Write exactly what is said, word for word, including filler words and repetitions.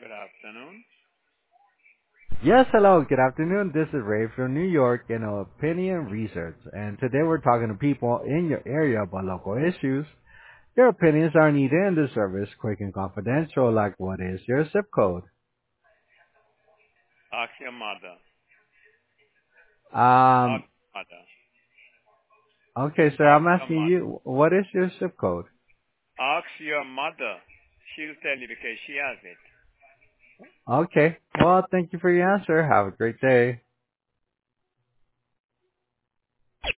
Good afternoon. Yes, hello, good afternoon. This is Ray from New York in Opinion Research, and today we're talking to people in your area about local issues. Your opinions are needed in the service, quick and confidential, like what is your zip code? Ask your mother. Ask Um, your mother. okay, sir, Ask I'm your asking mother. you, what is your zip code? Ask your mother. She'll tell you because she has it. Okay, well, thank you for your answer. Have a great day.